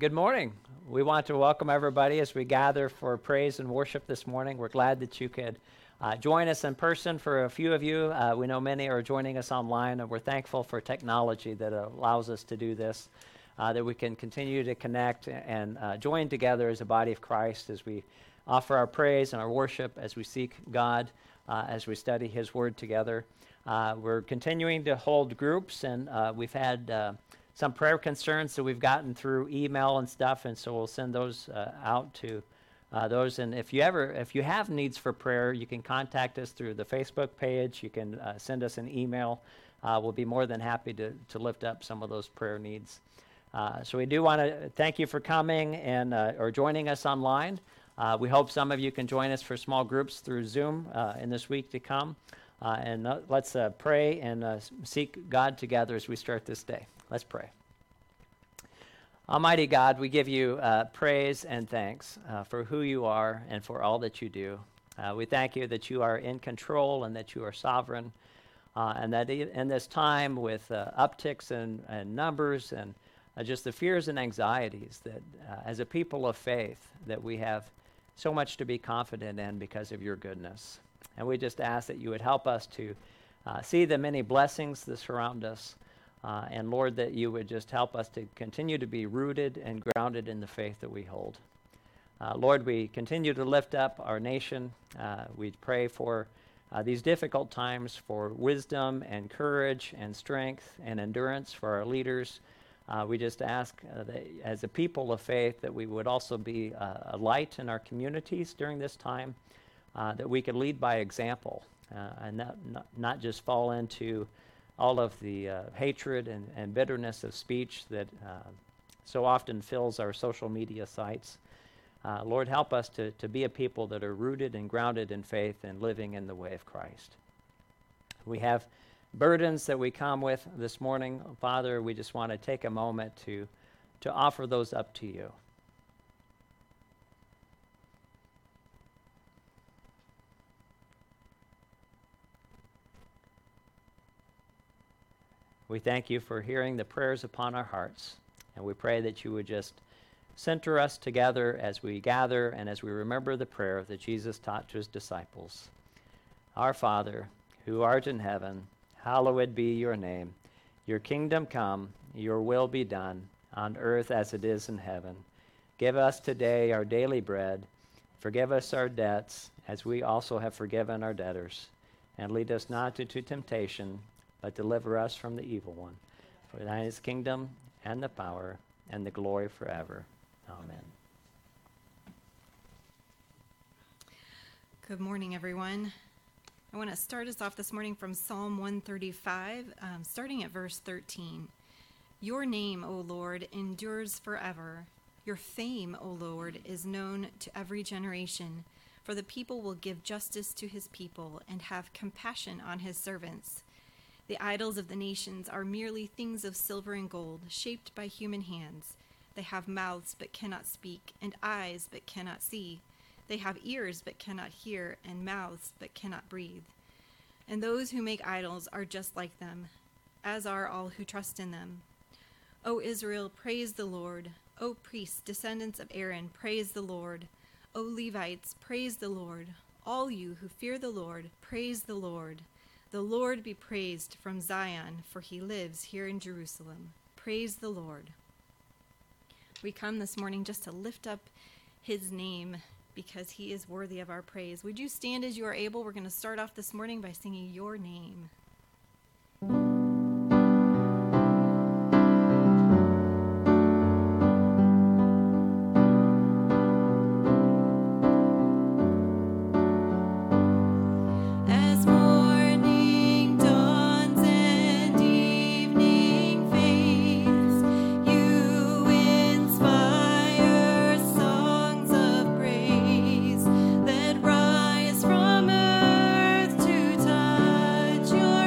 Good morning. We want to welcome everybody as we gather for praise and worship this morning. We're glad that you could join us in person. For a few of you, we know many are joining us online, and we're thankful for technology that allows us to do this, that we can continue to connect and join together as a body of Christ as we offer our praise and our worship, as we seek God, as we study His Word together. We're continuing to hold groups, and we've had some prayer concerns that we've gotten through email and stuff, and so we'll send those out to those. And if you have needs for prayer, you can contact us through the Facebook page. You can send us an email. We'll be more than happy to lift up some of those prayer needs. So we do want to thank you for coming and or joining us online. We hope some of you can join us for small groups through Zoom in this week to come. And let's pray and seek God together as we start this day. Let's pray. Almighty God, we give you praise and thanks for who you are and for all that you do. We thank you that you are in control and that you are sovereign, and that in this time with upticks and numbers and just the fears and anxieties that as a people of faith that we have so much to be confident in because of your goodness. And we just ask that you would help us to see the many blessings that surround us. And Lord, that you would just help us to continue to be rooted and grounded in the faith that we hold. Lord, we continue to lift up our nation. We pray for these difficult times for wisdom and courage and strength and endurance for our leaders. We just ask that as a people of faith that we would also be a light in our communities during this time, that we could lead by example and not just fall into all of the hatred and bitterness of speech that so often fills our social media sites. Lord, help us to be a people that are rooted and grounded in faith and living in the way of Christ. We have burdens that we come with this morning. Father, we just want to take a moment to offer those up to you. We thank you for hearing the prayers upon our hearts, and we pray that you would just center us together as we gather and as we remember the prayer that Jesus taught to his disciples. Our Father, who art in heaven, hallowed be your name. Your kingdom come, your will be done, on earth as it is in heaven. Give us today our daily bread. Forgive us our debts, as we also have forgiven our debtors. And lead us not into temptation, but deliver us from the evil one. For thine is the kingdom, and the power, and the glory forever. Amen. Good morning, everyone. I want to start us off this morning from Psalm 135, starting at verse 13. Your name, O Lord, endures forever. Your fame, O Lord, is known to every generation. For the people will give justice to his people and have compassion on his servants. The idols of the nations are merely things of silver and gold, shaped by human hands. They have mouths but cannot speak, and eyes but cannot see. They have ears but cannot hear, and mouths but cannot breathe. And those who make idols are just like them, as are all who trust in them. O Israel, praise the Lord. O priests, descendants of Aaron, praise the Lord. O Levites, praise the Lord. All you who fear the Lord, praise the Lord. The Lord be praised from Zion, for he lives here in Jerusalem. Praise the Lord. We come this morning just to lift up his name because he is worthy of our praise. Would you stand as you are able? We're going to start off this morning by singing your name. Your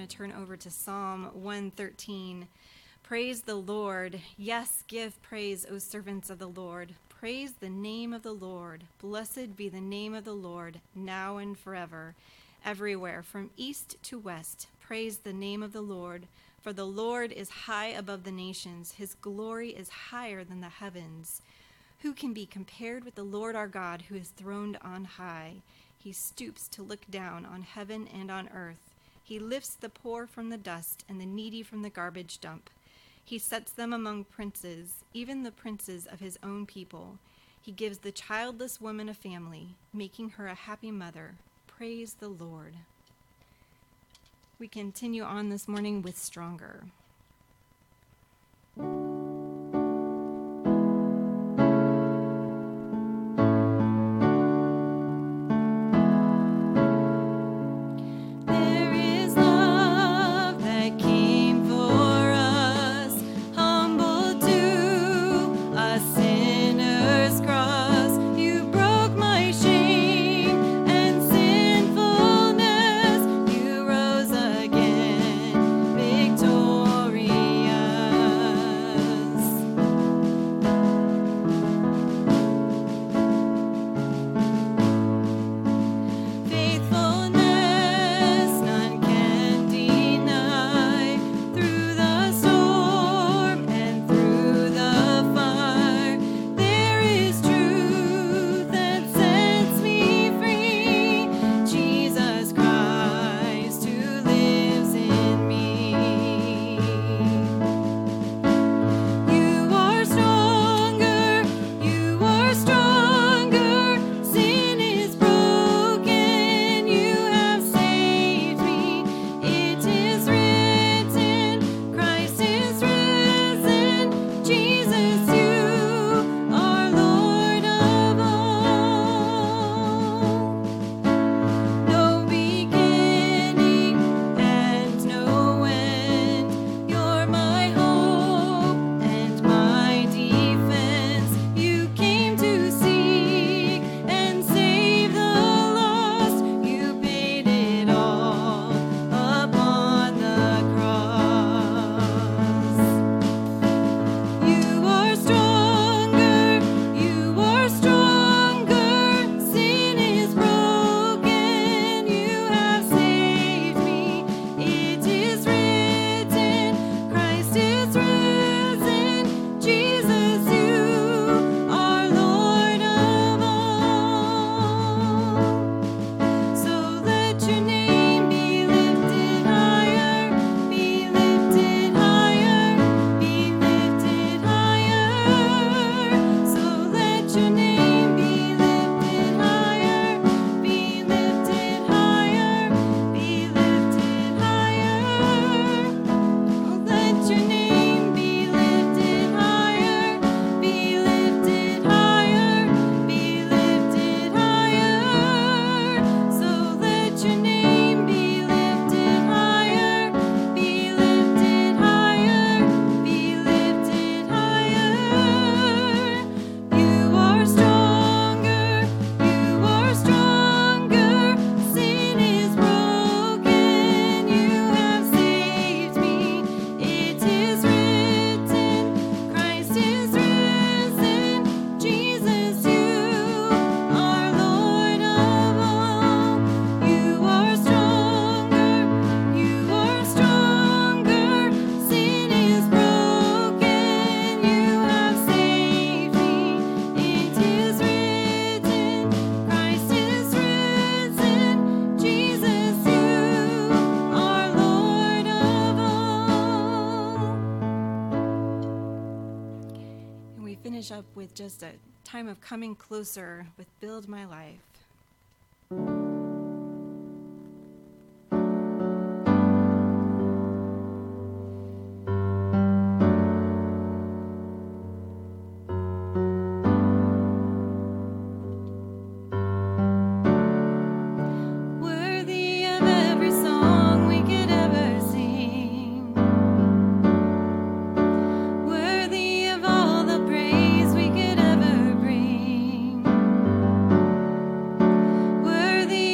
to turn over to Psalm 113. Praise the Lord. Yes, give praise, O servants of the Lord. Praise the name of the Lord. Blessed be the name of the Lord, now and forever. Everywhere, from east to west, praise the name of the Lord. For the Lord is high above the nations. His glory is higher than the heavens. Who can be compared with the Lord our God, who is throned on high? He stoops to look down on heaven and on earth. He lifts the poor from the dust and the needy from the garbage dump. He sets them among princes, even the princes of his own people. He gives the childless woman a family, making her a happy mother. Praise the Lord. We continue on this morning with Stronger. Up with just a time of coming closer with Build My Life. Worthy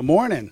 Morning.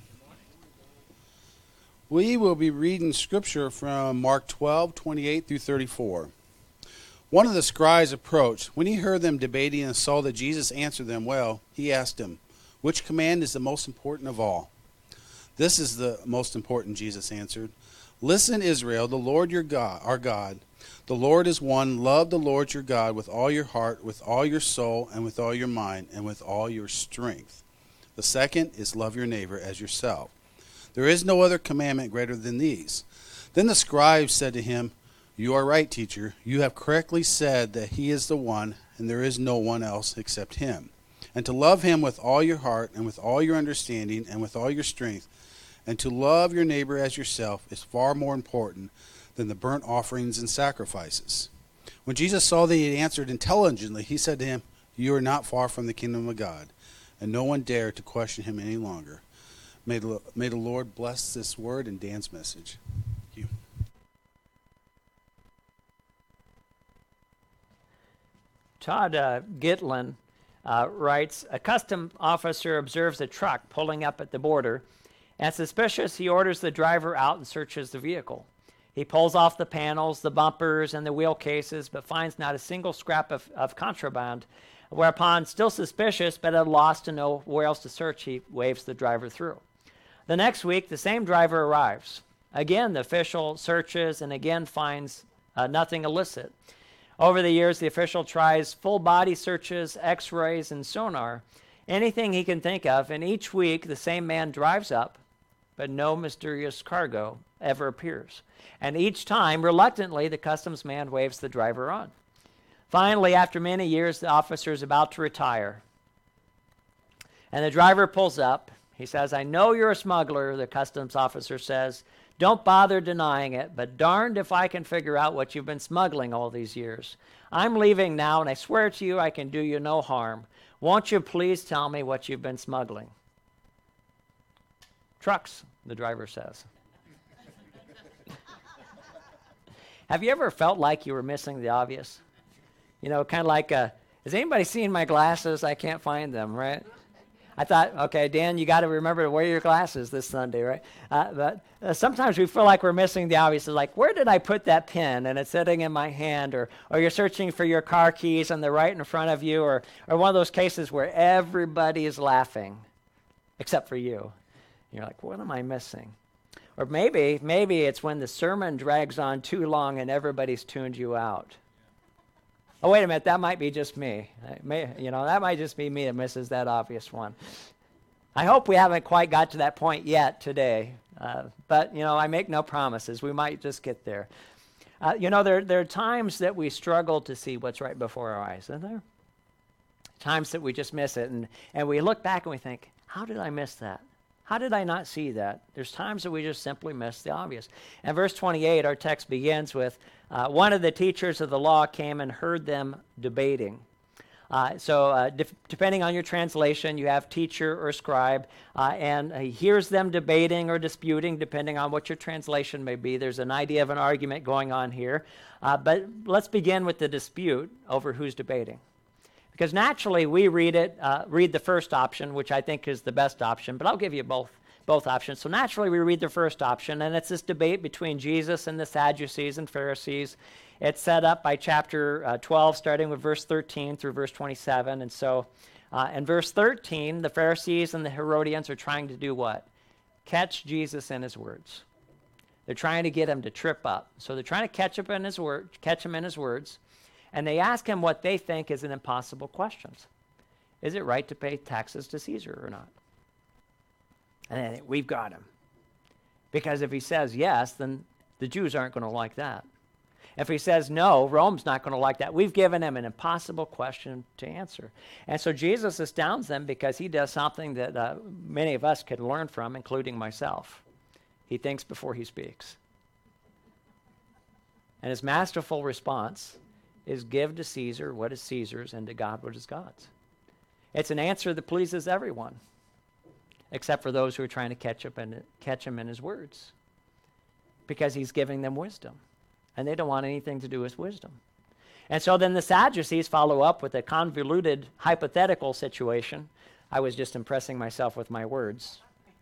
We will be reading scripture from Mark 12:28 through 34. One of the scribes approached. When he heard them debating and saw that Jesus answered them well, he asked him, "Which command is the most important of all?" "This is the most important," Jesus answered. "Listen, Israel, the Lord your God, our God, the Lord is one. Love the Lord your God with all your heart, with all your soul, and with all your mind, and with all your strength. The second is love your neighbor as yourself. There is no other commandment greater than these." Then the scribe said to him, "You are right, teacher. You have correctly said that he is the one, and there is no one else except him. And to love him with all your heart, and with all your understanding, and with all your strength, and to love your neighbor as yourself is far more important than the burnt offerings and sacrifices." When Jesus saw that he had answered intelligently, he said to him, "You are not far from the kingdom of God." And no one dared to question him any longer. May the Lord bless this word and Dan's message. Thank you. Todd Gitlin writes, a custom officer observes a truck pulling up at the border, and suspicious, he orders the driver out and searches the vehicle. He pulls off the panels, the bumpers, and the wheel cases, but finds not a single scrap of contraband. Whereupon, still suspicious, but at a loss to know where else to search, he waves the driver through. The next week, the same driver arrives. Again, the official searches and again finds nothing illicit. Over the years, the official tries full body searches, x-rays, and sonar, anything he can think of, and each week the same man drives up, but no mysterious cargo ever appears. And each time, reluctantly, the customs man waves the driver on. Finally, after many years, the officer is about to retire. And the driver pulls up. He says, "I know you're a smuggler," the customs officer says. "Don't bother denying it, but darned if I can figure out what you've been smuggling all these years. I'm leaving now, and I swear to you I can do you no harm. Won't you please tell me what you've been smuggling?" "Trucks," the driver says. Have you ever felt like you were missing the obvious? You know, kind of like, has anybody seen my glasses? I can't find them, right? I thought, okay, Dan, you got to remember to wear your glasses this Sunday, right? But sometimes we feel like we're missing the obvious. It's like, where did I put that pen? And it's sitting in my hand. Or you're searching for your car keys and they're right in front of you. Or one of those cases where everybody is laughing except for you. You're like, what am I missing? Or maybe it's when the sermon drags on too long and everybody's tuned you out. Oh, wait a minute, that might be just me. That might just be me that misses that obvious one. I hope we haven't quite got to that point yet today. But I make no promises. We might just get there. There are times that we struggle to see what's right before our eyes, isn't there? Times that we just miss it. And we look back and we think, how did I miss that? How did I not see that? There's times that we just simply miss the obvious. And verse 28, our text begins with, one of the teachers of the law came and heard them debating. Depending on your translation, you have teacher or scribe, and he hears them debating or disputing, depending on what your translation may be. There's an idea of an argument going on here. But let's begin with the dispute over who's debating. Because naturally, we read the first option, which I think is the best option, but I'll give you both options. So naturally, we read the first option, and it's this debate between Jesus and the Sadducees and Pharisees. It's set up by chapter 12, starting with verse 13 through verse 27. And so in verse 13, the Pharisees and the Herodians are trying to do what? Catch Jesus in his words. They're trying to get him to trip up. So they're trying to catch him in his words. And they ask him what they think is an impossible question. Is it right to pay taxes to Caesar or not? And then we've got him. Because if he says yes, then the Jews aren't going to like that. If he says no, Rome's not going to like that. We've given him an impossible question to answer. And so Jesus astounds them because he does something that many of us could learn from, including myself. He thinks before he speaks. And his masterful response is give to Caesar what is Caesar's and to God what is God's. It's an answer that pleases everyone, except for those who are trying to catch him in his words, because he's giving them wisdom, and they don't want anything to do with wisdom. And so then the Sadducees follow up with a convoluted hypothetical situation. I was just impressing myself with my words.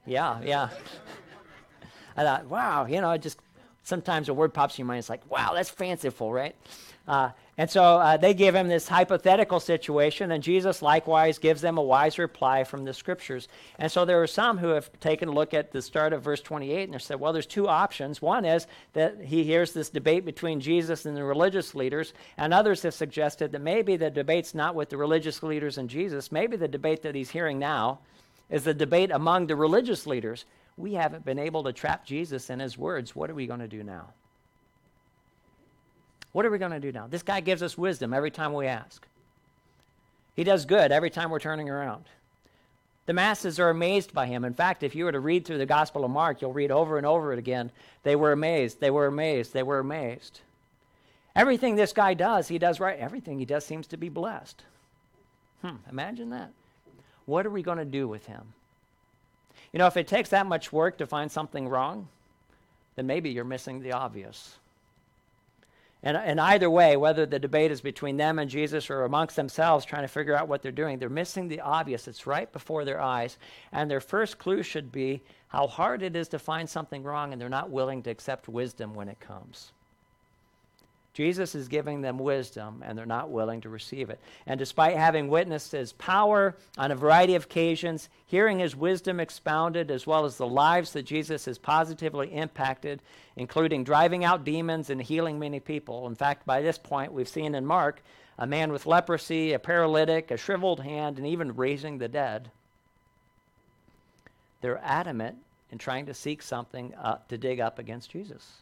Yeah. I thought, wow, just sometimes a word pops in your mind. It's like, wow, that's fanciful, right? And so they give him this hypothetical situation, and Jesus likewise gives them a wise reply from the scriptures. And so there are some who have taken a look at the start of verse 28 and they said, well, there's two options. One is that he hears this debate between Jesus and the religious leaders, and others have suggested that maybe the debate's not with the religious leaders and Jesus. Maybe the debate that he's hearing now is the debate among the religious leaders. We haven't been able to trap Jesus in his words. What are we going to do now? What are we going to do now? This guy gives us wisdom every time we ask. He does good every time we're turning around. The masses are amazed by him. In fact, if you were to read through the Gospel of Mark, you'll read over and over it again. They were amazed. They were amazed. They were amazed. Everything this guy does, he does right. Everything he does seems to be blessed. Imagine that. What are we going to do with him? If it takes that much work to find something wrong, then maybe you're missing the obvious. And either way, whether the debate is between them and Jesus or amongst themselves trying to figure out what they're doing, they're missing the obvious. It's right before their eyes. And their first clue should be how hard it is to find something wrong, and they're not willing to accept wisdom when it comes. Jesus is giving them wisdom, and they're not willing to receive it. And despite having witnessed his power on a variety of occasions, hearing his wisdom expounded, as well as the lives that Jesus has positively impacted, including driving out demons and healing many people. In fact, by this point, we've seen in Mark a man with leprosy, a paralytic, a shriveled hand, and even raising the dead. They're adamant in trying to seek something to dig up against Jesus.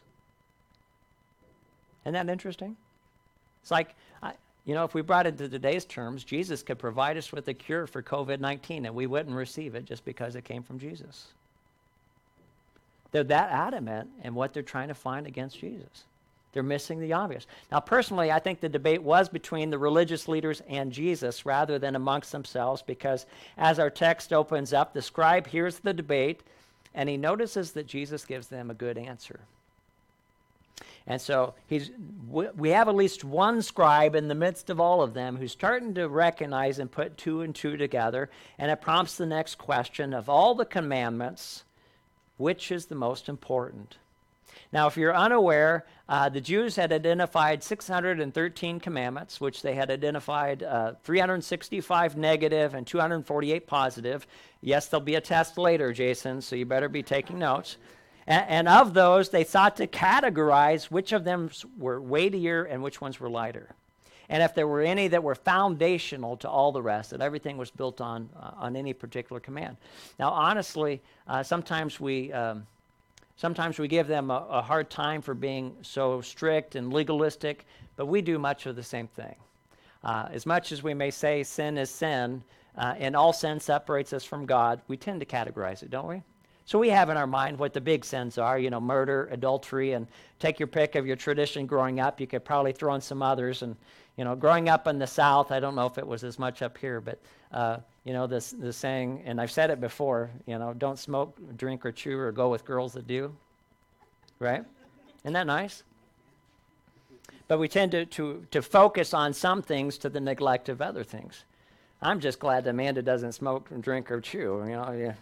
Isn't that interesting? It's like, if we brought it to today's terms, Jesus could provide us with a cure for COVID-19, and we wouldn't receive it just because it came from Jesus. They're that adamant in what they're trying to find against Jesus. They're missing the obvious. Now, personally, I think the debate was between the religious leaders and Jesus rather than amongst themselves, because as our text opens up, the scribe hears the debate, and he notices that Jesus gives them a good answer. And so we have at least one scribe in the midst of all of them who's starting to recognize and put two and two together, and it prompts the next question: of all the commandments, which is the most important? Now, if you're unaware, the Jews had identified 613 commandments, which they had identified 365 negative and 248 positive. Yes, there'll be a test later, Jason, so you better be taking notes. And of those, they sought to categorize which of them were weightier and which ones were lighter. And if there were any that were foundational to all the rest, that everything was built on any particular command. Now, honestly, sometimes we give them a hard time for being so strict and legalistic, but we do much of the same thing. As much as we may say sin is sin, and all sin separates us from God, we tend to categorize it, don't we? So we have in our mind what the big sins are, murder, adultery, and take your pick of your tradition growing up. You could probably throw in some others. And, growing up in the South, I don't know if it was as much up here, but, the saying, and I've said it before, don't smoke, drink, or chew, or go with girls that do. Right? Isn't that nice? But we tend to focus on some things to the neglect of other things. I'm just glad that Amanda doesn't smoke, drink, or chew, Yeah.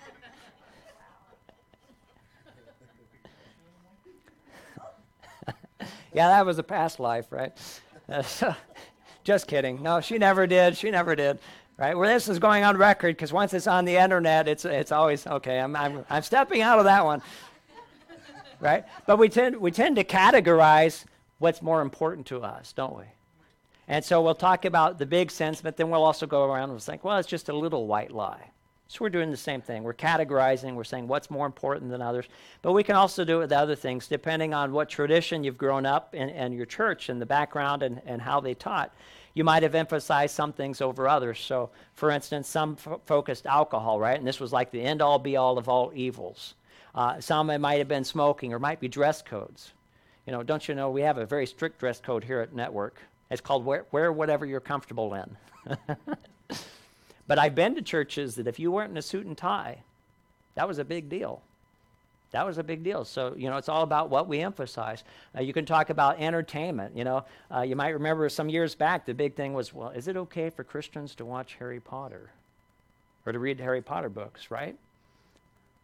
Yeah, that was a past life, right? Just kidding. No, she never did. She never did. Right? Well, this is going on record because once it's on the internet, it's always okay. I'm stepping out of that one. Right? But we tend to categorize what's more important to us, don't we? And so we'll talk about the big sins, but then we'll also go around and think, well, it's just a little white lie. So we're doing the same thing. We're categorizing. We're saying what's more important than others. But we can also do it with other things, depending on what tradition you've grown up in and your church and the background and how they taught. You might have emphasized some things over others. So, for instance, some focused alcohol, right? And this was like the end-all, be-all of all evils. Some it might have been smoking or might be dress codes. Don't you know we have a very strict dress code here at Network. It's called wear whatever you're comfortable in. But I've been to churches that if you weren't in a suit and tie, that was a big deal. That was a big deal. So, it's all about what we emphasize. You can talk about entertainment. You might remember some years back, the big thing was, well, is it okay for Christians to watch Harry Potter or to read Harry Potter books, right?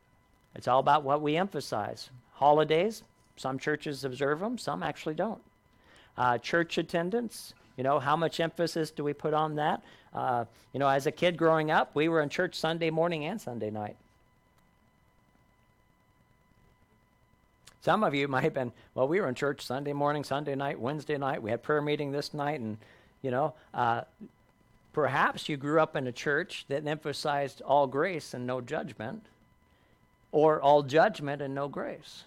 It's all about what we emphasize. Holidays, some churches observe them, some actually don't. Church attendance, how much emphasis do we put on that? As a kid growing up, we were in church Sunday morning and Sunday night. Some of you might have been, we were in church Sunday morning, Sunday night, Wednesday night. We had prayer meeting this night, and, perhaps you grew up in a church that emphasized all grace and no judgment, or all judgment and no grace.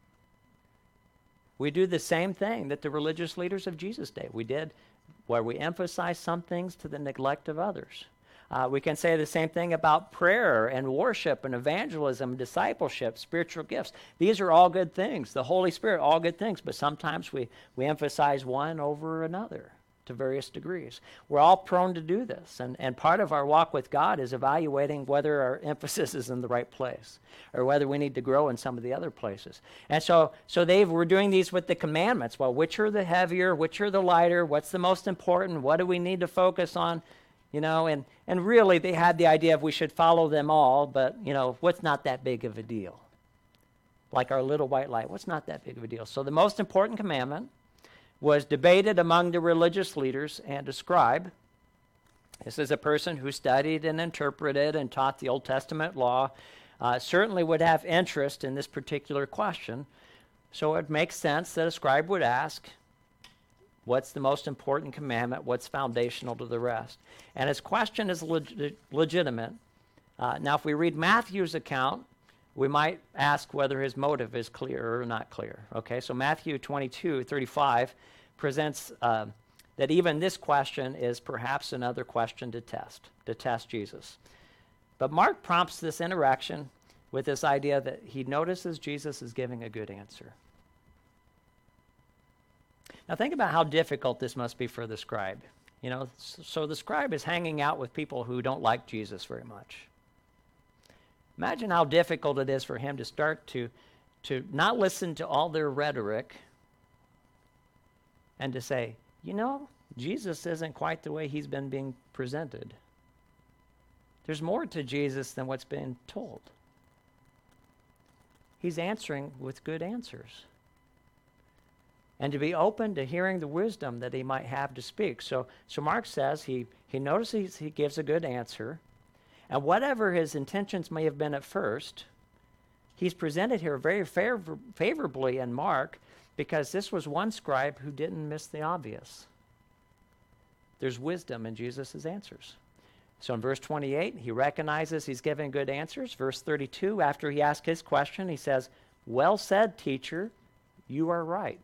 We do the same thing that the religious leaders of Jesus did. We did where we emphasize some things to the neglect of others. We can say the same thing about prayer and worship and evangelism, discipleship, spiritual gifts. These are all good things. The Holy Spirit, all good things. But sometimes we emphasize one over another to various degrees. We're all prone to do this. And part of our walk with God is evaluating whether our emphasis is in the right place or whether we need to grow in some of the other places. And so we're doing these with the commandments. Well, which are the heavier? Which are the lighter? What's the most important? What do we need to focus on? And really they had the idea of we should follow them all, but, what's not that big of a deal? Like our little white light, what's not that big of a deal? So the most important commandment was debated among the religious leaders and a scribe. This is a person who studied and interpreted and taught the Old Testament law, certainly would have interest in this particular question. So it makes sense that a scribe would ask, what's the most important commandment? What's foundational to the rest? And his question is legitimate. Now, if we read Matthew's account, we might ask whether his motive is clear or not clear. Okay, so Matthew 22:35 presents that even this question is perhaps another question to test Jesus. But Mark prompts this interaction with this idea that he notices Jesus is giving a good answer. Now think about how difficult this must be for the scribe. So the scribe is hanging out with people who don't like Jesus very much. Imagine how difficult it is for him to start to not listen to all their rhetoric and to say, Jesus isn't quite the way he's been being presented. There's more to Jesus than what's been told. He's answering with good answers. And to be open to hearing the wisdom that he might have to speak. So Mark says he notices he gives a good answer. And whatever his intentions may have been at first, he's presented here very favorably in Mark because this was one scribe who didn't miss the obvious. There's wisdom in Jesus' answers. So in verse 28, he recognizes he's giving good answers. Verse 32, after he asks his question, he says, "Well said, teacher, you are right."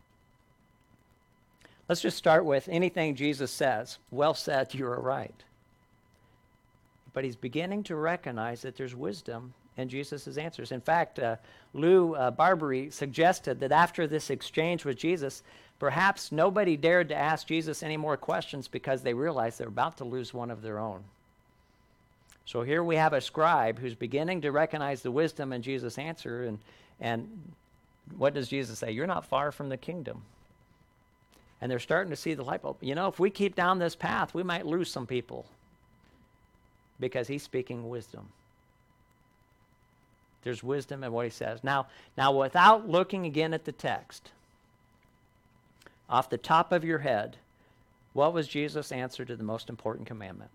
Let's just start with anything Jesus says. Well said, you are right. But he's beginning to recognize that there's wisdom in Jesus' answers. In fact, Lou Barbary suggested that after this exchange with Jesus, perhaps nobody dared to ask Jesus any more questions because they realized they're about to lose one of their own. So here we have a scribe who's beginning to recognize the wisdom in Jesus' answer. And what does Jesus say? You're not far from the kingdom. And they're starting to see the light bulb. If we keep down this path, we might lose some people. Because he's speaking wisdom. There's wisdom in what he says. Now, without looking again at the text, off the top of your head, what was Jesus' answer to the most important commandment?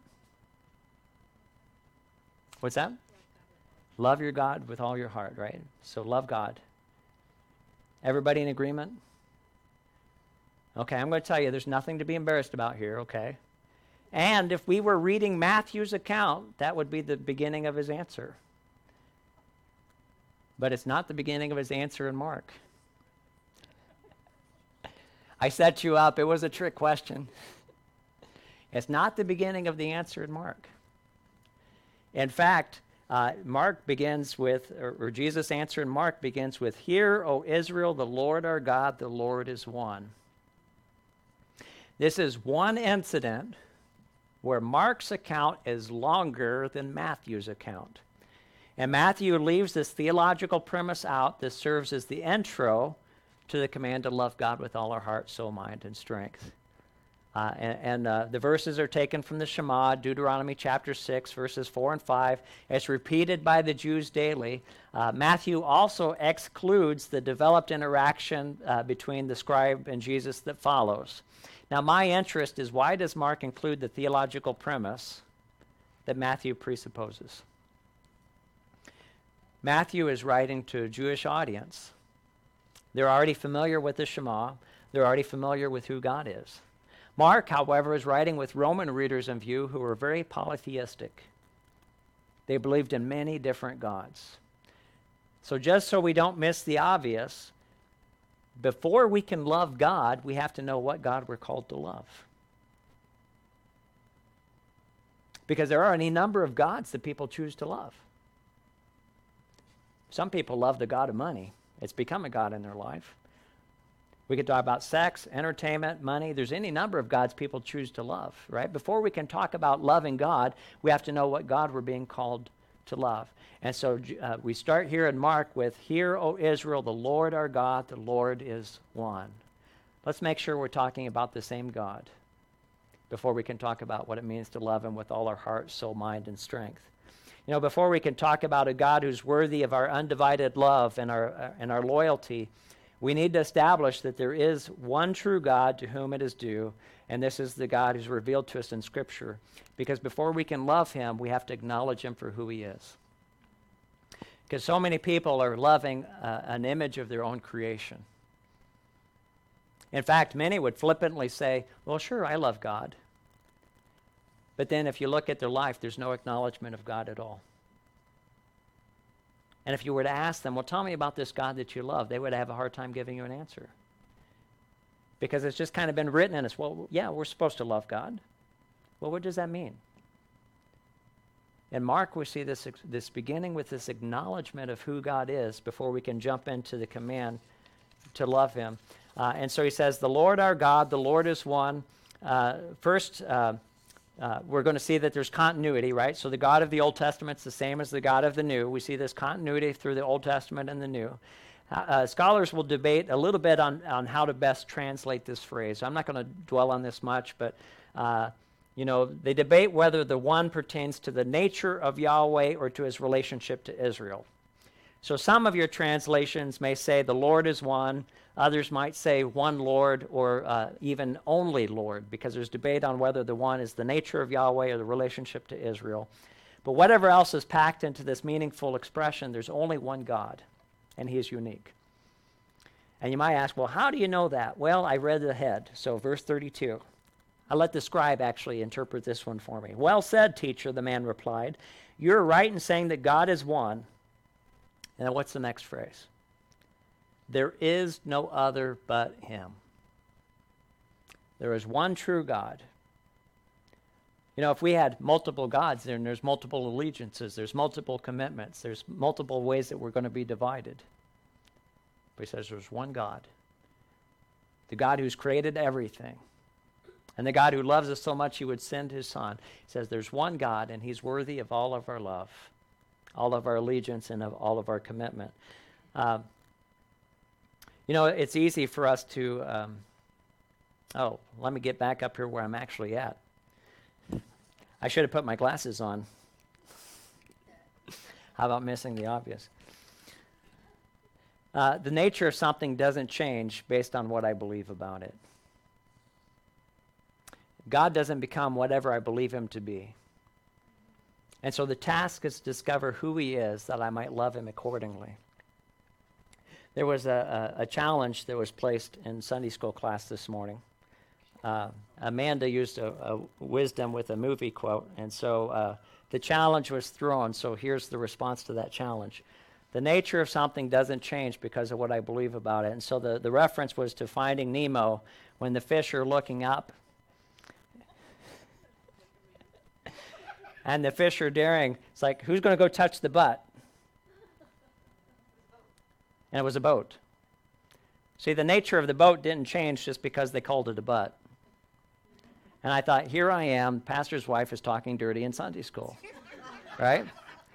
What's that? Love your God with all your heart, right? So love God. Everybody in agreement? Okay, I'm going to tell you there's nothing to be embarrassed about here, okay? And if we were reading Matthew's account, that would be the beginning of his answer. But it's not the beginning of his answer in Mark. I set you up. It was a trick question. It's not the beginning of the answer in Mark. In fact, Mark begins with, or Jesus' answer in Mark begins with, "Hear, O Israel, the Lord our God, the Lord is one." This is one incident where Mark's account is longer than Matthew's account. And Matthew leaves this theological premise out that serves as the intro to the command to love God with all our heart, soul, mind, and strength. The verses are taken from the Shema, Deuteronomy chapter 6, verses 4 and 5. It's repeated by the Jews daily. Matthew also excludes the developed interaction between the scribe and Jesus that follows. Now, my interest is, why does Mark include the theological premise that Matthew presupposes? Matthew is writing to a Jewish audience. They're already familiar with the Shema. They're already familiar with who God is. Mark, however, is writing with Roman readers in view who were very polytheistic. They believed in many different gods. So just so we don't miss the obvious, before we can love God, we have to know what God we're called to love. Because there are any number of gods that people choose to love. Some people love the god of money. It's become a god in their life. We could talk about sex, entertainment, money. There's any number of gods people choose to love, right? Before we can talk about loving God, we have to know what God we're being called to love. And so we start here in Mark with, "Hear, O Israel, the Lord our God, the Lord is one." Let's make sure we're talking about the same God before we can talk about what it means to love him with all our heart, soul, mind, and strength. You know, before we can talk about a God who's worthy of our undivided love and our loyalty, we need to establish that there is one true God to whom it is due, and this is the God who's revealed to us in Scripture. Because before we can love him, we have to acknowledge him for who he is. Because so many people are loving an image of their own creation. In fact, many would flippantly say, "Well, sure, I love God." But then if you look at their life, there's no acknowledgement of God at all. And if you were to ask them, "Well, tell me about this God that you love," they would have a hard time giving you an answer. Because it's just kind of been written in us, well, yeah, we're supposed to love God. Well, what does that mean? In Mark, we see this beginning with this acknowledgement of who God is before we can jump into the command to love him. And so he says, "The Lord our God, the Lord is one." First, we're going to see that there's continuity, right? So the God of the Old Testament is the same as the God of the New. We see this continuity through the Old Testament and the New. Scholars will debate a little bit on how to best translate this phrase. I'm not going to dwell on this much, but they debate whether the one pertains to the nature of Yahweh or to his relationship to Israel. So some of your translations may say the Lord is one. Others might say one Lord or even only Lord, because there's debate on whether the one is the nature of Yahweh or the relationship to Israel. But whatever else is packed into this meaningful expression, there's only one God, and he is unique. And you might ask, well, how do you know that? Well, I read ahead. So verse 32. I let the scribe actually interpret this one for me. "Well said, teacher," the man replied. "You're right in saying that God is one." And then what's the next phrase? "There is no other but him." There is one true God. You know, if we had multiple gods, then there's multiple allegiances, there's multiple commitments, there's multiple ways that we're going to be divided. But he says there's one God, the God who's created everything, and the God who loves us so much he would send his son. He says there's one God, and he's worthy of all of our love, all of our allegiance, and of all of our commitment. It's easy for us to, let me get back up here where I'm actually at. I should have put my glasses on. How about missing the obvious? The nature of something doesn't change based on what I believe about it. God doesn't become whatever I believe him to be. And so the task is to discover who he is, that I might love him accordingly. There was a challenge that was placed in Sunday school class this morning. Amanda used a wisdom with a movie quote, and so the challenge was thrown. So here's the response to that challenge. The nature of something doesn't change because of what I believe about it. And so the reference was to Finding Nemo, when the fish are looking up and the fish are daring. It's like, who's going to go touch the butt? And it was a boat. See, the nature of the boat didn't change just because they called it a butt. And I thought, here I am, pastor's wife is talking dirty in Sunday school, right?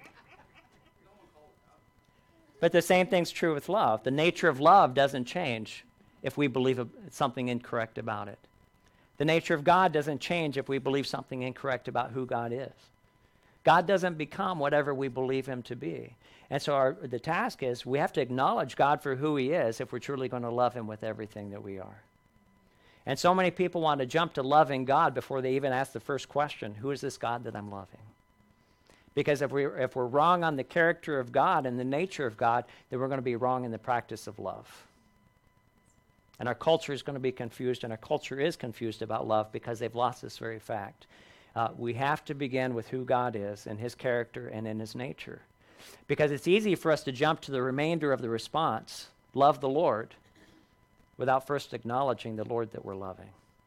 But the same thing's true with love. The nature of love doesn't change if we believe something incorrect about it. The nature of God doesn't change if we believe something incorrect about who God is. God doesn't become whatever we believe him to be. And so the task is we have to acknowledge God for who he is if we're truly going to love him with everything that we are. And so many people want to jump to loving God before they even ask the first question, who is this God that I'm loving? Because if we're wrong on the character of God and the nature of God, then we're going to be wrong in the practice of love. And our culture is going to be confused, and our culture is confused about love because they've lost this very fact. We have to begin with who God is and his character and in his nature. Because it's easy for us to jump to the remainder of the response, love the Lord, without first acknowledging the Lord that we're loving.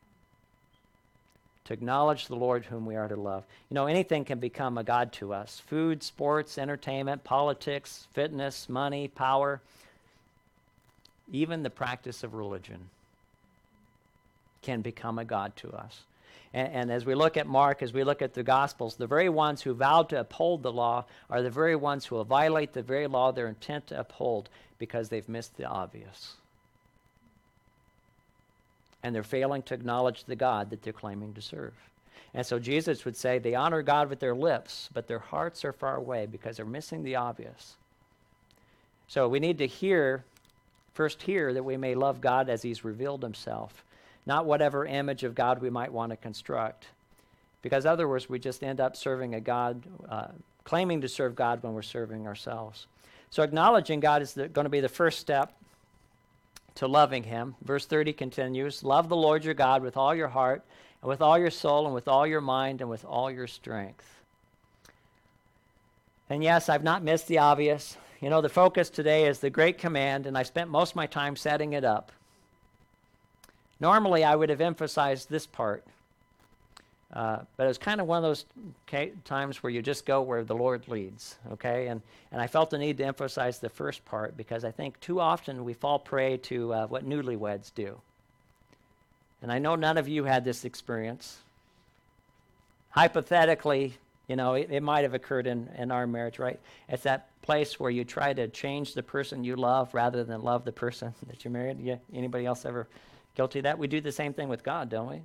To acknowledge the Lord whom we are to love. You know, anything can become a God to us. Food, sports, entertainment, politics, fitness, money, power, even the practice of religion can become a God to us. And as we look at Mark, as we look at the Gospels, the very ones who vowed to uphold the law are the very ones who will violate the very law they're intent to uphold because they've missed the obvious. And they're failing to acknowledge the God that they're claiming to serve. And so Jesus would say they honor God with their lips, but their hearts are far away because they're missing the obvious. So we need to first hear that we may love God as he's revealed himself, not whatever image of God we might want to construct. Because otherwise we just end up serving a God, claiming to serve God when we're serving ourselves. So acknowledging God is going to be the first step to loving him. Verse 30 continues, love the Lord your God with all your heart, and with all your soul, and with all your mind, and with all your strength. And yes, I've not missed the obvious. You know, the focus today is the great command, and I spent most of my time setting it up. Normally, I would have emphasized this part, but it was kind of one of those times where you just go where the Lord leads, okay? And I felt the need to emphasize the first part because I think too often we fall prey to what newlyweds do. And I know none of you had this experience. Hypothetically, you know, it might have occurred in our marriage, right? It's that place where you try to change the person you love rather than love the person that you married. Yeah, anybody else ever guilty of that? We do the same thing with God, don't we?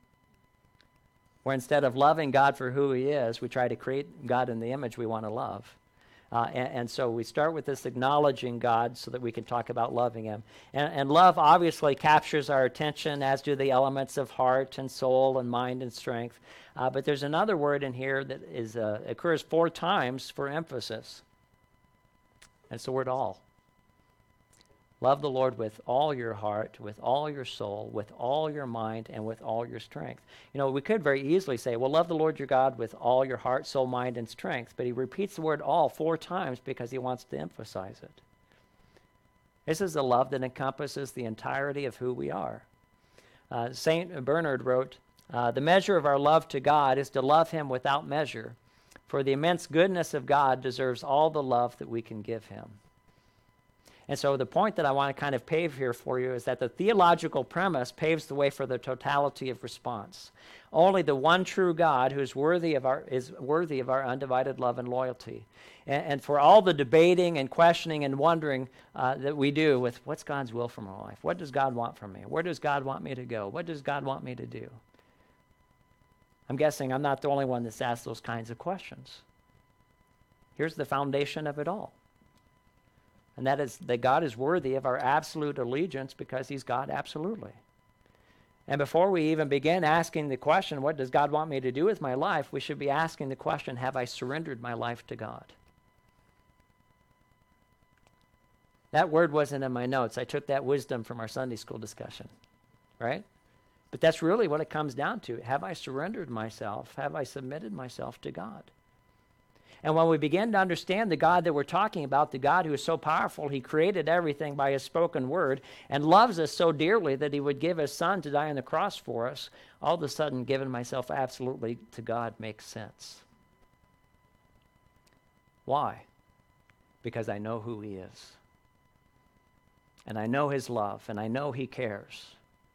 Where instead of loving God for who he is, we try to create God in the image we want to love. And so we start with this acknowledging God so that we can talk about loving him. And love obviously captures our attention, as do the elements of heart and soul and mind and strength. But there's another word in here that occurs 4 times for emphasis. It's the word all. Love the Lord with all your heart, with all your soul, with all your mind, and with all your strength. You know, we could very easily say, well, love the Lord your God with all your heart, soul, mind, and strength. But he repeats the word all 4 times because he wants to emphasize it. This is a love that encompasses the entirety of who we are. St. Bernard wrote, the measure of our love to God is to love him without measure, for the immense goodness of God deserves all the love that we can give him. And so the point that I want to kind of pave here for you is that the theological premise paves the way for the totality of response. Only the one true God who is worthy of our undivided love and loyalty. And for all the debating and questioning and wondering that we do with what's God's will for my life? What does God want from me? Where does God want me to go? What does God want me to do? I'm guessing I'm not the only one that's asked those kinds of questions. Here's the foundation of it all. And that is that God is worthy of our absolute allegiance because he's God absolutely. And before we even begin asking the question, what does God want me to do with my life, we should be asking the question, have I surrendered my life to God? That word wasn't in my notes. I took that wisdom from our Sunday school discussion, right? But that's really what it comes down to. Have I surrendered myself? Have I submitted myself to God? And when we begin to understand the God that we're talking about, the God who is so powerful, he created everything by his spoken word and loves us so dearly that he would give his son to die on the cross for us, all of a sudden giving myself absolutely to God makes sense. Why? Because I know who he is. And I know his love, and I know he cares.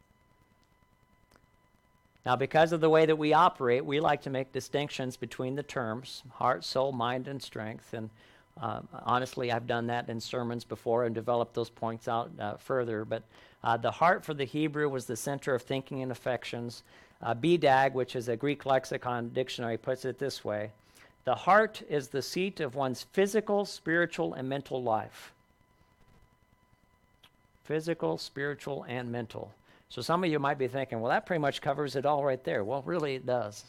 Now, because of the way that we operate, we like to make distinctions between the terms, heart, soul, mind, and strength. And honestly, I've done that in sermons before and developed those points out further. But the heart for the Hebrew was the center of thinking and affections. BDAG, which is a Greek lexicon dictionary, puts it this way: the heart is the seat of one's physical, spiritual, and mental life. Physical, spiritual, and mental. So some of you might be thinking, well, that pretty much covers it all right there. Well, really it does.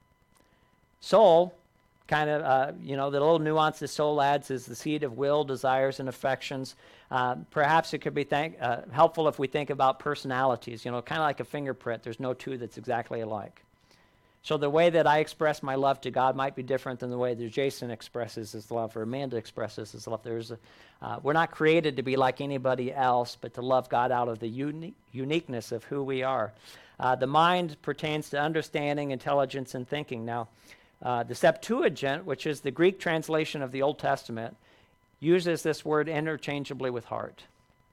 Soul, kind of, the little nuance that soul adds is the seat of will, desires, and affections. Perhaps it could be helpful if we think about personalities, kind of like a fingerprint. There's no two that's exactly alike. So the way that I express my love to God might be different than the way that Jason expresses his love or Amanda expresses his love. We're not created to be like anybody else, but to love God out of the uniqueness of who we are. The mind pertains to understanding, intelligence, and thinking. Now, the Septuagint, which is the Greek translation of the Old Testament, uses this word interchangeably with heart,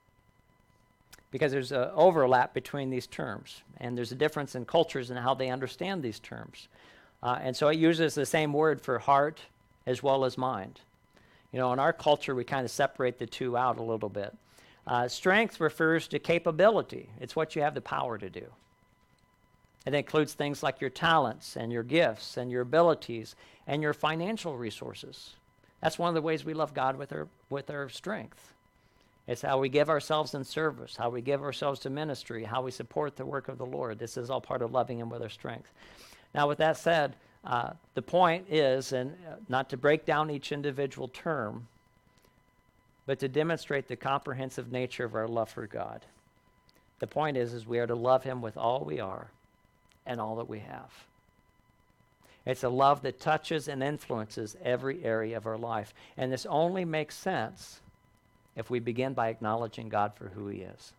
because there's an overlap between these terms, and there's a difference in cultures and how they understand these terms. And so it uses the same word for heart as well as mind. In our culture, we kind of separate the two out a little bit. Strength refers to capability. It's what you have the power to do. It includes things like your talents and your gifts and your abilities and your financial resources. That's one of the ways we love God with our strength. It's how we give ourselves in service, how we give ourselves to ministry, how we support the work of the Lord. This is all part of loving Him with our strength. Now, with that said, the point is, and not to break down each individual term, but to demonstrate the comprehensive nature of our love for God. The point is we are to love Him with all we are and all that we have. It's a love that touches and influences every area of our life. And this only makes sense if we begin by acknowledging God for who He is.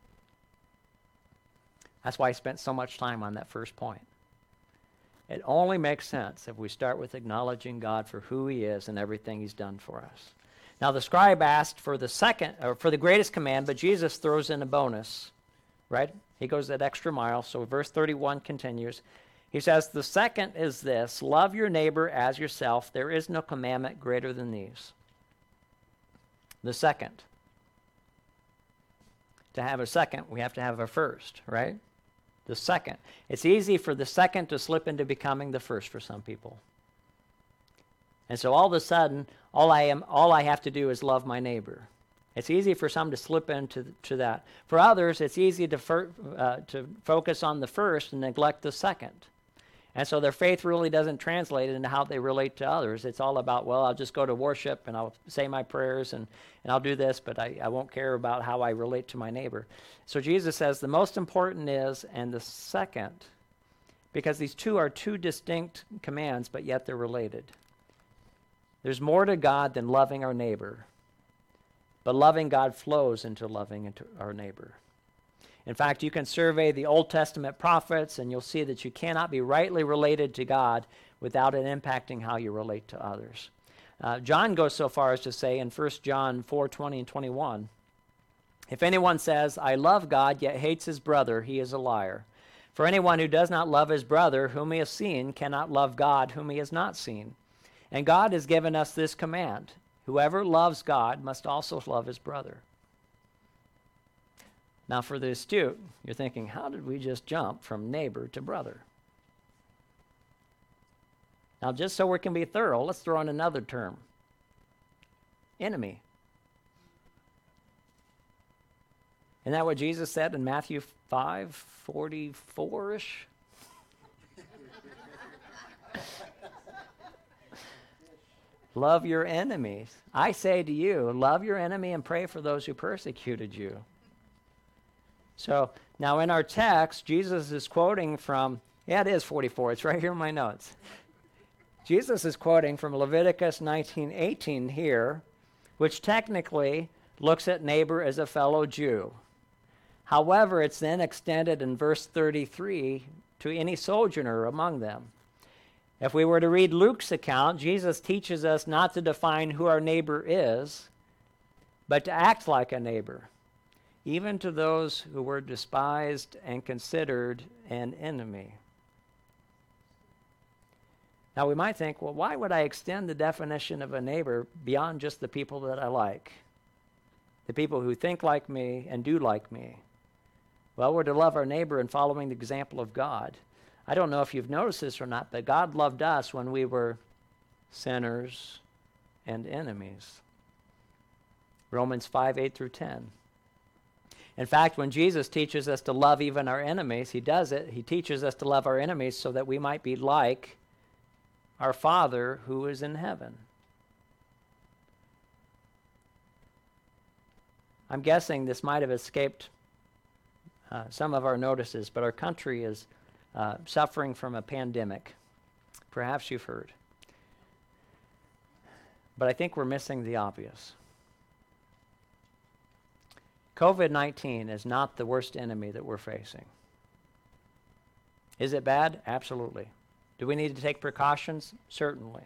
That's why I spent so much time on that first point. It only makes sense if we start with acknowledging God for who He is and everything He's done for us. Now, the scribe asked for the greatest command, but Jesus throws in a bonus, right? He goes that extra mile. So verse 31 continues. He says, the second is this: love your neighbor as yourself. There is no commandment greater than these. The second. To have a second, we have to have a first, right? The second. It's easy for the second to slip into becoming the first for some people. And so all of a sudden, all I have to do is love my neighbor. It's easy for some to slip into that. For others, it's easy to focus on the first and neglect the second. And so their faith really doesn't translate into how they relate to others. It's all about, well, I'll just go to worship and I'll say my prayers and I'll do this, but I won't care about how I relate to my neighbor. So Jesus says the most important is, and the second, because these two are two distinct commands, but yet they're related. There's more to God than loving our neighbor, but loving God flows into loving our neighbor. In fact, you can survey the Old Testament prophets, and you'll see that you cannot be rightly related to God without it impacting how you relate to others. John goes so far as to say in 1 John 4:20 and 21, if anyone says, I love God, yet hates his brother, he is a liar. For anyone who does not love his brother whom he has seen cannot love God whom he has not seen. And God has given us this command: whoever loves God must also love his brother. Now, for the astute, you're thinking, how did we just jump from neighbor to brother? Now, just so we can be thorough, let's throw in another term: enemy. Isn't that what Jesus said in Matthew 5:44-ish? Love your enemies. I say to you, love your enemy and pray for those who persecuted you. So now in our text, Jesus is quoting from, it is 44. It's right here in my notes. Jesus is quoting from Leviticus 19:18 here, which technically looks at neighbor as a fellow Jew. However, it's then extended in verse 33 to any sojourner among them. If we were to read Luke's account, Jesus teaches us not to define who our neighbor is, but to act like a neighbor, even to those who were despised and considered an enemy. Now we might think, well, why would I extend the definition of a neighbor beyond just the people that I like, the people who think like me and do like me? Well, we're to love our neighbor in following the example of God. I don't know if you've noticed this or not, but God loved us when we were sinners and enemies. Romans 5, 8 through 10. In fact, when Jesus teaches us to love even our enemies, he does it. He teaches us to love our enemies so that we might be like our Father who is in heaven. I'm guessing this might have escaped some of our notices, but our country is suffering from a pandemic. Perhaps you've heard. But I think we're missing the obvious. COVID-19 is not the worst enemy that we're facing. Is it bad? Absolutely. Do we need to take precautions? Certainly.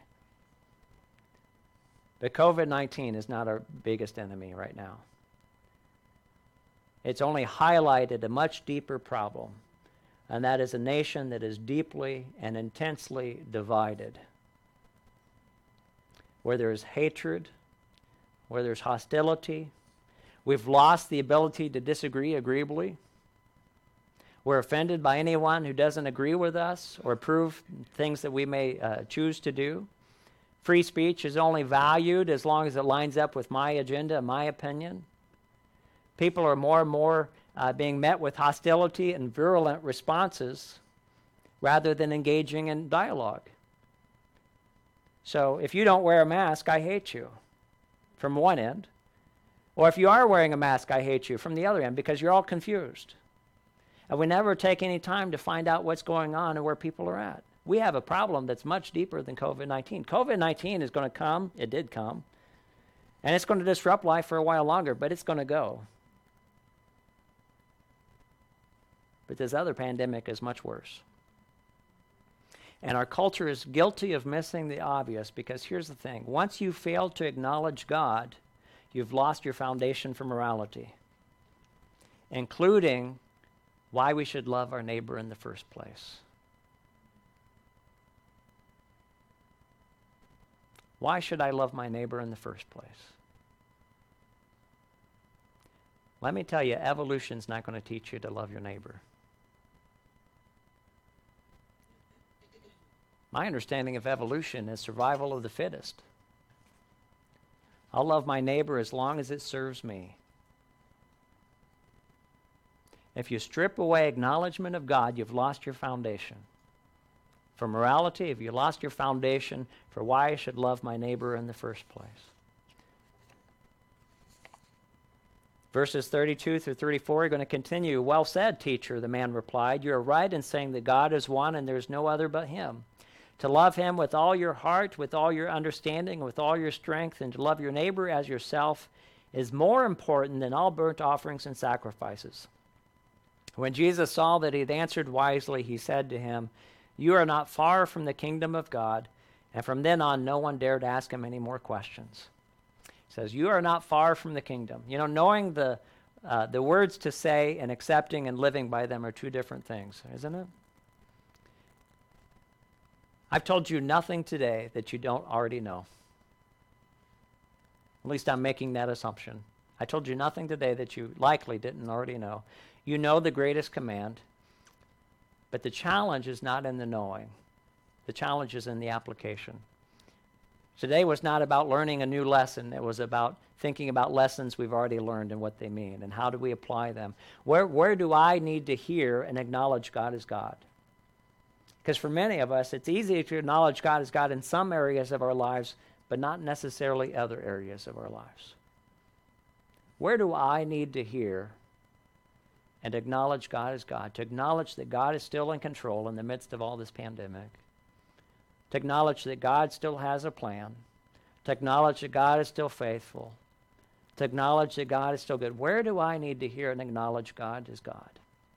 But COVID-19 is not our biggest enemy right now. It's only highlighted a much deeper problem, and that is a nation that is deeply and intensely divided, where there is hatred, where there's hostility. We've lost the ability to disagree agreeably. We're offended by anyone who doesn't agree with us or approve things that we may choose to do. Free speech is only valued as long as it lines up with my agenda and my opinion. People are more and more being met with hostility and virulent responses rather than engaging in dialogue. So if you don't wear a mask, I hate you, from one end. Or if you are wearing a mask, I hate you, from the other end, because you're all confused. And we never take any time to find out what's going on and where people are at. We have a problem that's much deeper than COVID-19. COVID-19 is going to come. It did come. And it's going to disrupt life for a while longer, but it's going to go. But this other pandemic is much worse. And our culture is guilty of missing the obvious, because here's the thing. Once you fail to acknowledge God, you've lost your foundation for morality, including why we should love our neighbor in the first place. Why should I love my neighbor in the first place? Let me tell you, evolution's not going to teach you to love your neighbor. My understanding of evolution is survival of the fittest. I'll love my neighbor as long as it serves me. If you strip away acknowledgement of God, you've lost your foundation for morality. If you lost your foundation for why I should love my neighbor in the first place. Verses 32 through 34 are going to continue. Well said, teacher, the man replied. You are right in saying that God is one and there is no other but him. To love him with all your heart, with all your understanding, with all your strength, and to love your neighbor as yourself is more important than all burnt offerings and sacrifices. When Jesus saw that he had answered wisely, he said to him, you are not far from the kingdom of God. And from then on, no one dared ask him any more questions. He says, you are not far from the kingdom. You know, knowing the words to say and accepting and living by them are two different things, isn't it? I've told you nothing today that you don't already know. At least I'm making that assumption. I told you nothing today that you likely didn't already know. You know the greatest command, but the challenge is not in the knowing. The challenge is in the application. Today was not about learning a new lesson. It was about thinking about lessons we've already learned and what they mean and how do we apply them. Where do I need to hear and acknowledge God as God? Because for many of us, it's easy to acknowledge God as God in some areas of our lives, but not necessarily other areas of our lives. Where do I need to hear and acknowledge God as God? To acknowledge that God is still in control in the midst of all this pandemic. To acknowledge that God still has a plan. To acknowledge that God is still faithful. To acknowledge that God is still good. Where do I need to hear and acknowledge God as God?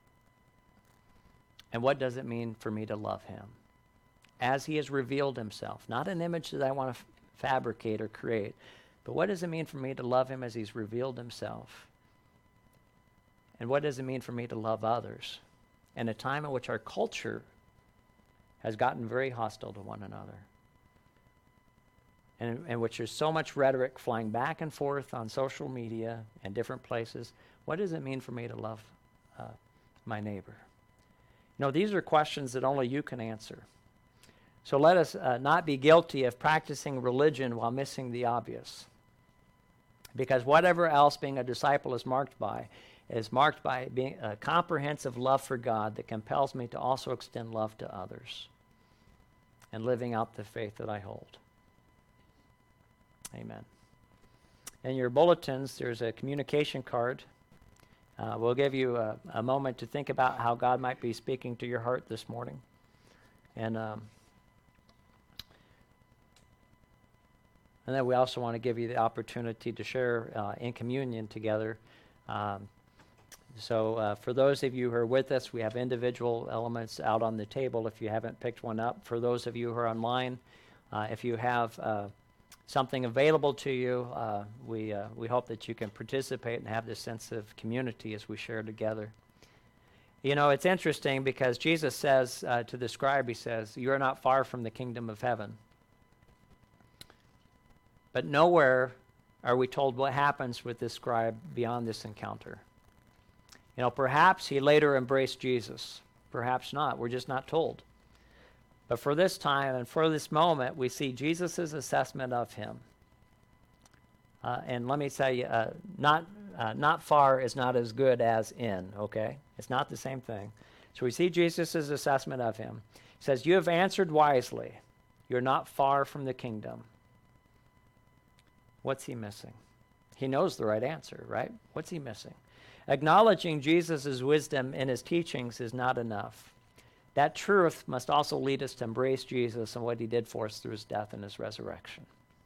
And what does it mean for me to love him? As he has revealed himself. Not an image that I want to fabricate or create. But what does it mean for me to love him as he's revealed himself? And what does it mean for me to love others in a time in which our culture has gotten very hostile to one another? And in which there's so much rhetoric flying back and forth on social media and different places. What does it mean for me to love my neighbor? These are questions that only you can answer. So let us not be guilty of practicing religion while missing the obvious. Because whatever else being a disciple is marked by being a comprehensive love for God that compels me to also extend love to others and living out the faith that I hold. Amen. In your bulletins, there's a communication card. We'll give you a moment to think about how God might be speaking to your heart this morning. And then we also want to give you the opportunity to share in communion together. So for those of you who are with us, we have individual elements out on the table if you haven't picked one up. For those of you who are online, if you have something available to you, we hope that you can participate and have this sense of community as we share together. It's interesting because Jesus says to the scribe, he says, "You are not far from the kingdom of heaven." But nowhere are we told what happens with this scribe beyond this encounter. Perhaps he later embraced Jesus. Perhaps not. We're just not told. But for this time and for this moment, we see Jesus' assessment of him. And let me tell you, not far is not as good as in, okay? It's not the same thing. So we see Jesus' assessment of him. He says, "You have answered wisely. You're not far from the kingdom." What's he missing? He knows the right answer, right? What's he missing? Acknowledging Jesus' wisdom in his teachings is not enough. That truth must also lead us to embrace Jesus and what he did for us through his death and his resurrection.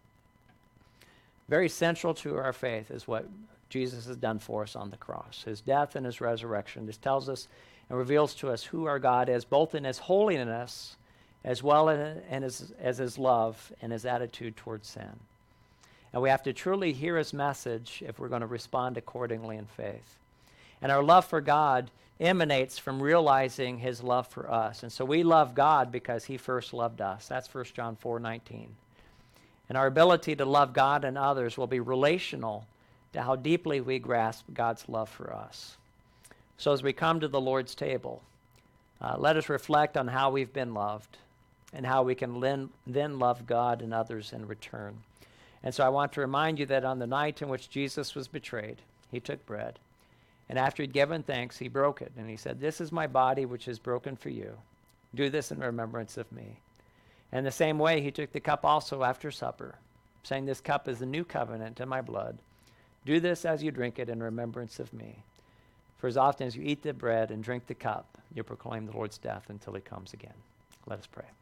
Very central to our faith is what Jesus has done for us on the cross. His death and his resurrection. This tells us and reveals to us who our God is, both in his holiness as well as his love and his attitude towards sin. And we have to truly hear his message if we're going to respond accordingly in faith. And our love for God emanates from realizing his love for us. And so we love God because he first loved us. That's 1 John 4:19. And our ability to love God and others will be relational to how deeply we grasp God's love for us. So as we come to the Lord's table, let us reflect on how we've been loved and how we can then love God and others in return. And so I want to remind you that on the night in which Jesus was betrayed, he took bread. And after he'd given thanks, he broke it. And he said, "This is my body which is broken for you. Do this in remembrance of me." And the same way, he took the cup also after supper, saying, "This cup is the new covenant in my blood. Do this as you drink it in remembrance of me. For as often as you eat the bread and drink the cup, you proclaim the Lord's death until he comes again." Let us pray.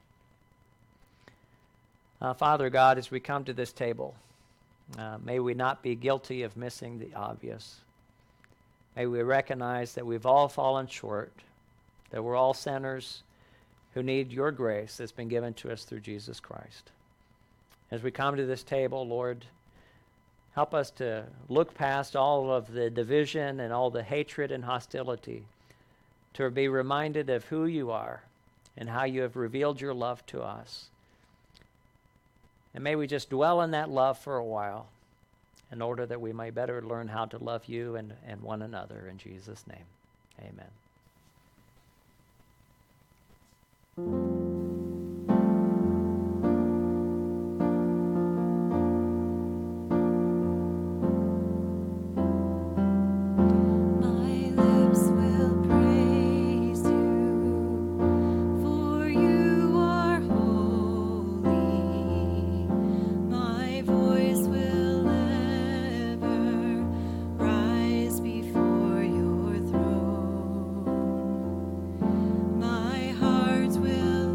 Father God, as we come to this table, may we not be guilty of missing the obvious. May we recognize that we've all fallen short, that we're all sinners who need your grace that's been given to us through Jesus Christ. As we come to this table, Lord, help us to look past all of the division and all the hatred and hostility, to be reminded of who you are and how you have revealed your love to us. And may we just dwell in that love for a while in order that we may better learn how to love you and one another. In Jesus' name, amen. My heart will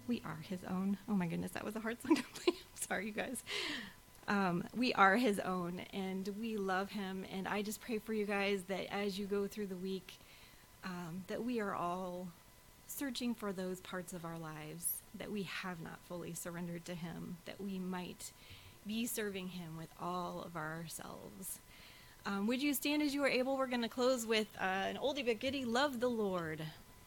We are his own. Oh my goodness, that was a hard song to play. Sorry, you guys. We are his own, and we love him. And I just pray for you guys that as you go through the week, that we are all searching for those parts of our lives that we have not fully surrendered to him, that we might be serving him with all of ourselves. Would you stand as you are able? We're going to close with an oldie but goodie, Love the Lord.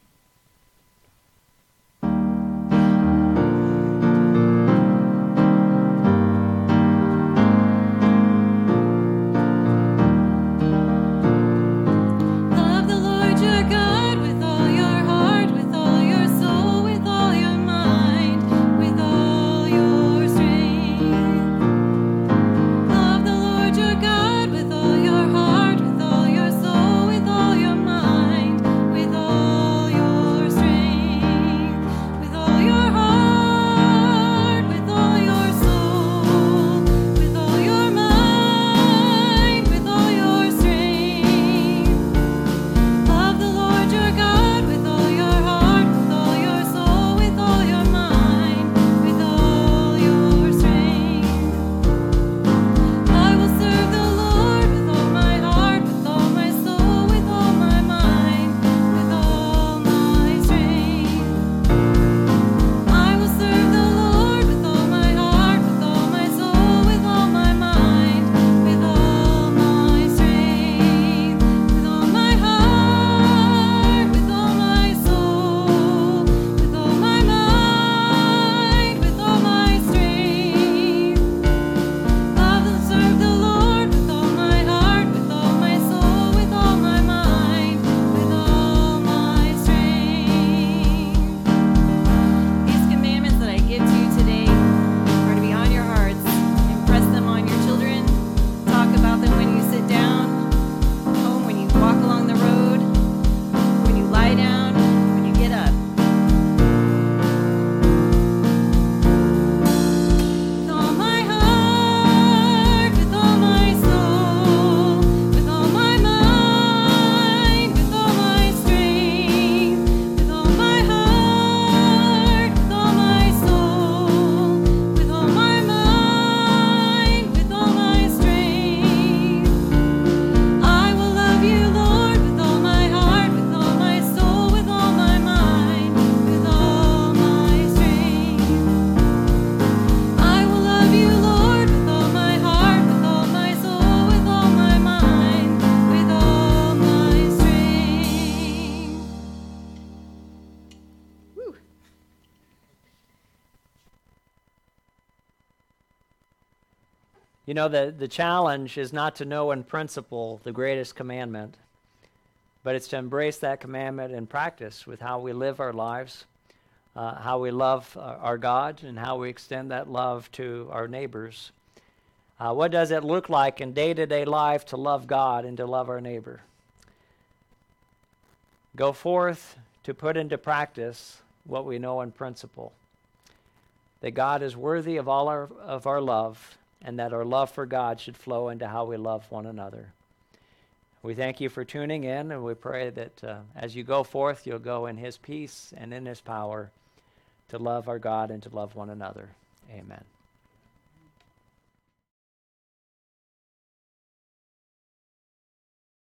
You know, the challenge is not to know in principle the greatest commandment, but it's to embrace that commandment in practice with how we live our lives, how we love our God, and how we extend that love to our neighbors. What does it look like in day-to-day life to love God and to love our neighbor? Go forth to put into practice what we know in principle, that God is worthy of all of our love, and that our love for God should flow into how we love one another. We thank you for tuning in, and we pray that as you go forth, you'll go in his peace and in his power to love our God and to love one another. Amen.